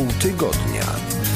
Tytuł tygodnia.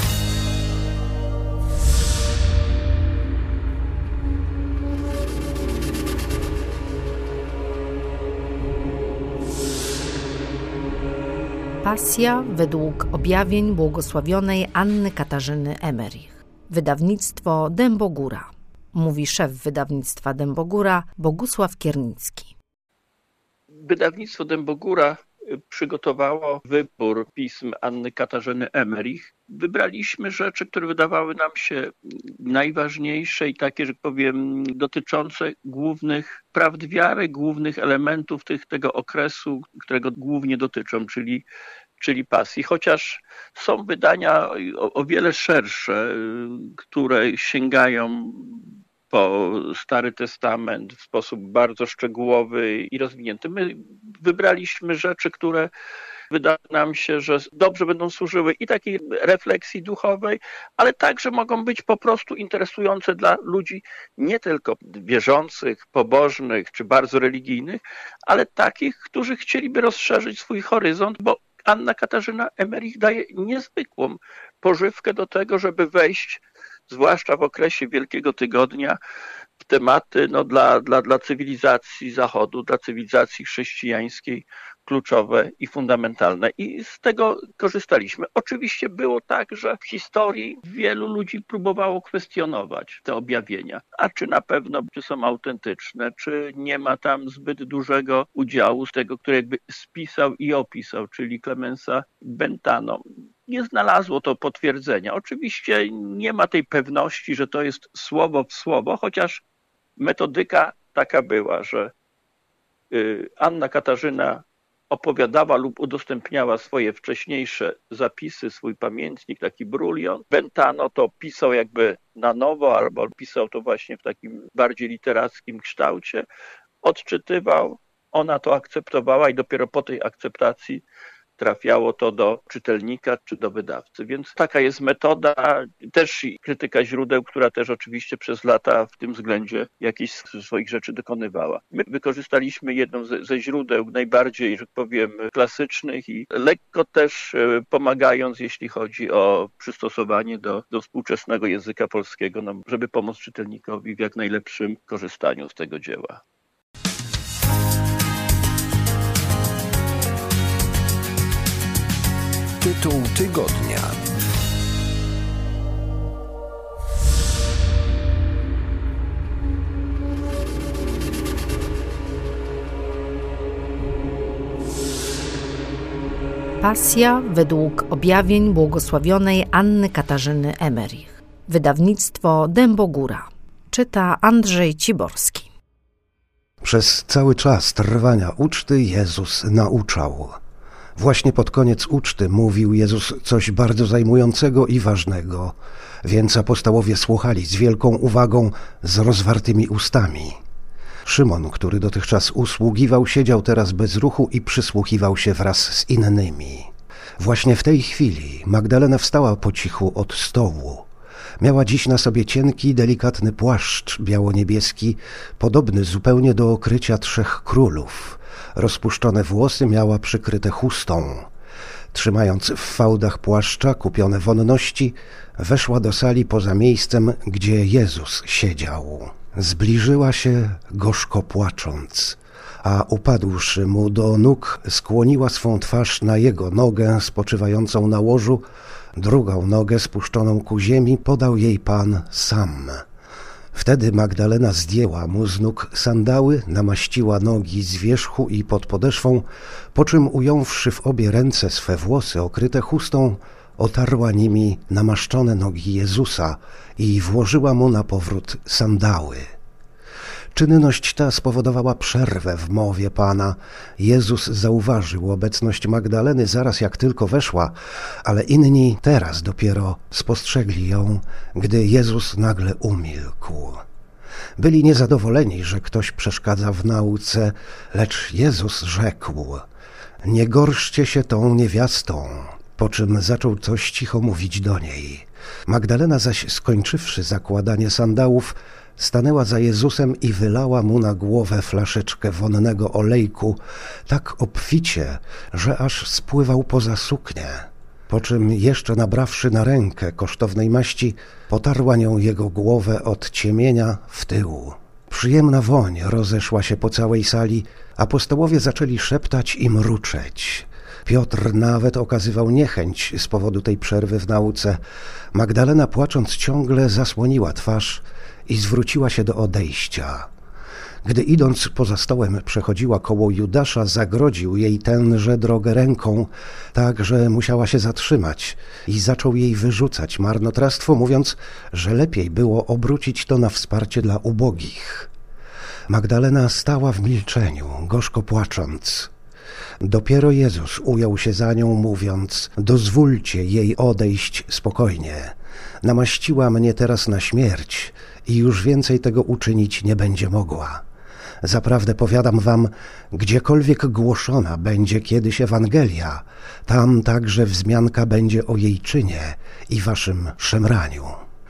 Pasja według objawień błogosławionej Anny Katarzyny Emerich. Wydawnictwo Dębogóra. Mówi szef wydawnictwa Dębogóra Bogusław Kiernicki. Wydawnictwo Dębogóra przygotowało wybór pism Anny Katarzyny Emerich. Wybraliśmy rzeczy, które wydawały nam się najważniejsze i takie, że powiem, dotyczące głównych prawd wiary, głównych elementów tego okresu, którego głównie dotyczą, czyli pasji. Chociaż są wydania o wiele szersze, które sięgają po Stary Testament w sposób bardzo szczegółowy i rozwinięty. My wybraliśmy rzeczy, które wydaje nam się, że dobrze będą służyły i takiej refleksji duchowej, ale także mogą być po prostu interesujące dla ludzi nie tylko wierzących, pobożnych czy bardzo religijnych, ale takich, którzy chcieliby rozszerzyć swój horyzont, bo Anna Katarzyna Emerich daje niezwykłą pożywkę do tego, żeby wejść, zwłaszcza w okresie Wielkiego Tygodnia, w tematy dla cywilizacji Zachodu, dla cywilizacji chrześcijańskiej kluczowe i fundamentalne. I z tego korzystaliśmy. Oczywiście było tak, że w historii wielu ludzi próbowało kwestionować te objawienia. A czy na pewno czy są autentyczne, czy nie ma tam zbyt dużego udziału z tego, który jakby spisał i opisał, czyli Clemensa Bentano. Nie znalazło to potwierdzenia. Oczywiście nie ma tej pewności, że to jest słowo w słowo, chociaż metodyka taka była, że Anna Katarzyna opowiadała lub udostępniała swoje wcześniejsze zapisy, swój pamiętnik, taki brulion. Bentano to pisał jakby na nowo, albo pisał to właśnie w takim bardziej literackim kształcie. Odczytywał, ona to akceptowała i dopiero po tej akceptacji trafiało to do czytelnika czy do wydawcy. Więc taka jest metoda, też i krytyka źródeł, która też oczywiście przez lata w tym względzie jakichś swoich rzeczy dokonywała. My wykorzystaliśmy jedną ze źródeł najbardziej, że powiem, klasycznych i lekko też pomagając, jeśli chodzi o przystosowanie do współczesnego języka polskiego, żeby pomóc czytelnikowi w jak najlepszym korzystaniu z tego dzieła. Tytuł tygodnia. Pasja według objawień błogosławionej Anny Katarzyny Emerich. Wydawnictwo Dębogóra. Czyta Andrzej Ciborski. Przez cały czas trwania uczty Jezus nauczał. Właśnie pod koniec uczty mówił Jezus coś bardzo zajmującego i ważnego, więc apostołowie słuchali z wielką uwagą, z rozwartymi ustami. Szymon, który dotychczas usługiwał, siedział teraz bez ruchu i przysłuchiwał się wraz z innymi. Właśnie w tej chwili Magdalena wstała po cichu od stołu. Miała dziś na sobie cienki, delikatny płaszcz biało-niebieski, podobny zupełnie do okrycia trzech królów. Rozpuszczone włosy miała przykryte chustą. Trzymając w fałdach płaszcza kupione wonności, weszła do sali poza miejscem, gdzie Jezus siedział. Zbliżyła się, gorzko płacząc, a upadłszy mu do nóg, skłoniła swą twarz na jego nogę spoczywającą na łożu, drugą nogę spuszczoną ku ziemi podał jej Pan sam. Wtedy Magdalena zdjęła mu z nóg sandały, namaściła nogi z wierzchu i pod podeszwą, po czym ująwszy w obie ręce swe włosy okryte chustą, otarła nimi namaszczone nogi Jezusa i włożyła mu na powrót sandały. Czynność ta spowodowała przerwę w mowie Pana. Jezus zauważył obecność Magdaleny zaraz jak tylko weszła, ale inni teraz dopiero spostrzegli ją, gdy Jezus nagle umilkł. Byli niezadowoleni, że ktoś przeszkadza w nauce, lecz Jezus rzekł: nie gorszcie się tą niewiastą, po czym zaczął coś cicho mówić do niej. Magdalena zaś, skończywszy zakładanie sandałów, stanęła za Jezusem i wylała mu na głowę flaszeczkę wonnego olejku, tak obficie, że aż spływał poza suknię. Po czym jeszcze nabrawszy na rękę kosztownej maści, potarła nią jego głowę od ciemienia w tył. Przyjemna woń rozeszła się po całej sali, apostołowie zaczęli szeptać i mruczeć. Piotr nawet okazywał niechęć z powodu tej przerwy w nauce. Magdalena, płacząc ciągle, zasłoniła twarz i zwróciła się do odejścia. Gdy idąc poza stołem przechodziła koło Judasza, zagrodził jej tenże drogę ręką, tak że musiała się zatrzymać i zaczął jej wyrzucać marnotrawstwo, mówiąc, że lepiej było obrócić to na wsparcie dla ubogich. Magdalena stała w milczeniu, gorzko płacząc. Dopiero Jezus ujął się za nią, mówiąc: dozwólcie jej odejść spokojnie. Namaściła mnie teraz na śmierć i już więcej tego uczynić nie będzie mogła. Zaprawdę powiadam wam, gdziekolwiek głoszona będzie kiedyś Ewangelia, tam także wzmianka będzie o jej czynie i waszym szemraniu.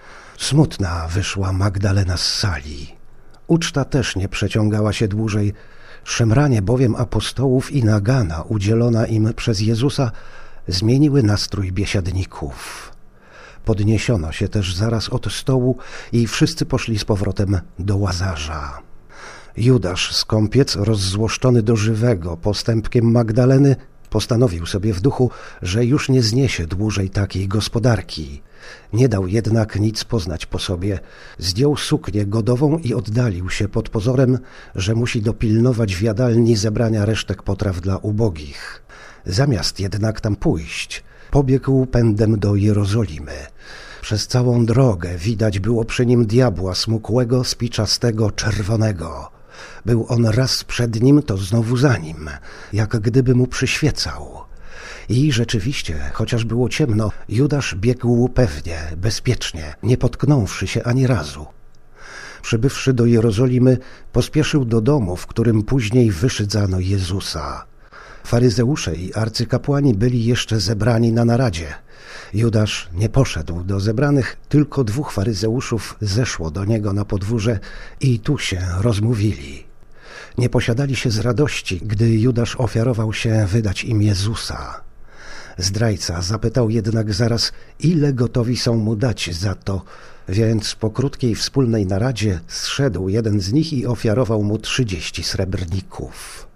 Smutna wyszła Magdalena z sali. Uczta też nie przeciągała się dłużej, szemranie bowiem apostołów i nagana udzielona im przez Jezusa zmieniły nastrój biesiadników. Podniesiono się też zaraz od stołu i wszyscy poszli z powrotem do Łazarza. Judasz, skąpiec, rozzłoszczony do żywego postępkiem Magdaleny, postanowił sobie w duchu, że już nie zniesie dłużej takiej gospodarki. Nie dał jednak nic poznać po sobie. Zdjął suknię godową i oddalił się pod pozorem, że musi dopilnować w jadalni zebrania resztek potraw dla ubogich. Zamiast jednak tam pójść, pobiegł pędem do Jerozolimy. Przez całą drogę widać było przy nim diabła smukłego, spiczastego, czerwonego. Był on raz przed nim, to znowu za nim, jak gdyby mu przyświecał. I rzeczywiście, chociaż było ciemno, Judasz biegł pewnie, bezpiecznie, nie potknąwszy się ani razu. Przybywszy do Jerozolimy, pospieszył do domu, w którym później wyszydzano Jezusa. Faryzeusze i arcykapłani byli jeszcze zebrani na naradzie. Judasz nie poszedł do zebranych, tylko 2 faryzeuszów zeszło do niego na podwórze i tu się rozmówili. Nie posiadali się z radości, gdy Judasz ofiarował się wydać im Jezusa. Zdrajca zapytał jednak zaraz, ile gotowi są mu dać za to, więc po krótkiej wspólnej naradzie zszedł jeden z nich i ofiarował mu 30 srebrników.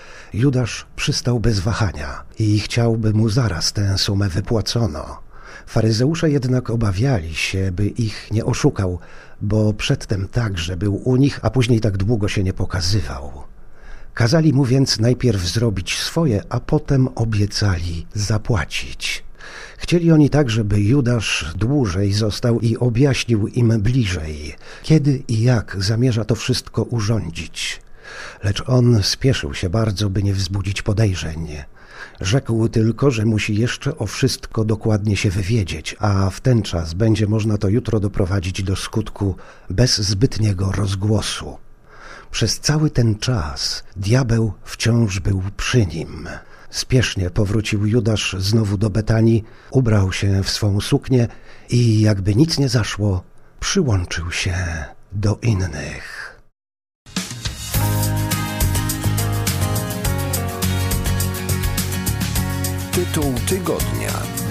Judasz przystał bez wahania i chciałby mu zaraz tę sumę wypłacono. Faryzeusze jednak obawiali się, by ich nie oszukał, bo przedtem także był u nich, a później tak długo się nie pokazywał. Kazali mu więc najpierw zrobić swoje, a potem obiecali zapłacić. Chcieli oni tak, żeby Judasz dłużej został i objaśnił im bliżej, kiedy i jak zamierza to wszystko urządzić. Lecz on spieszył się bardzo, by nie wzbudzić podejrzeń. Rzekł tylko, że musi jeszcze o wszystko dokładnie się wywiedzieć, a w ten czas będzie można to jutro doprowadzić do skutku bez zbytniego rozgłosu. Przez cały ten czas diabeł wciąż był przy nim. Spiesznie powrócił Judasz znowu do Betanii, ubrał się w swą suknię i jakby nic nie zaszło, przyłączył się do innych. Tytuł tygodnia.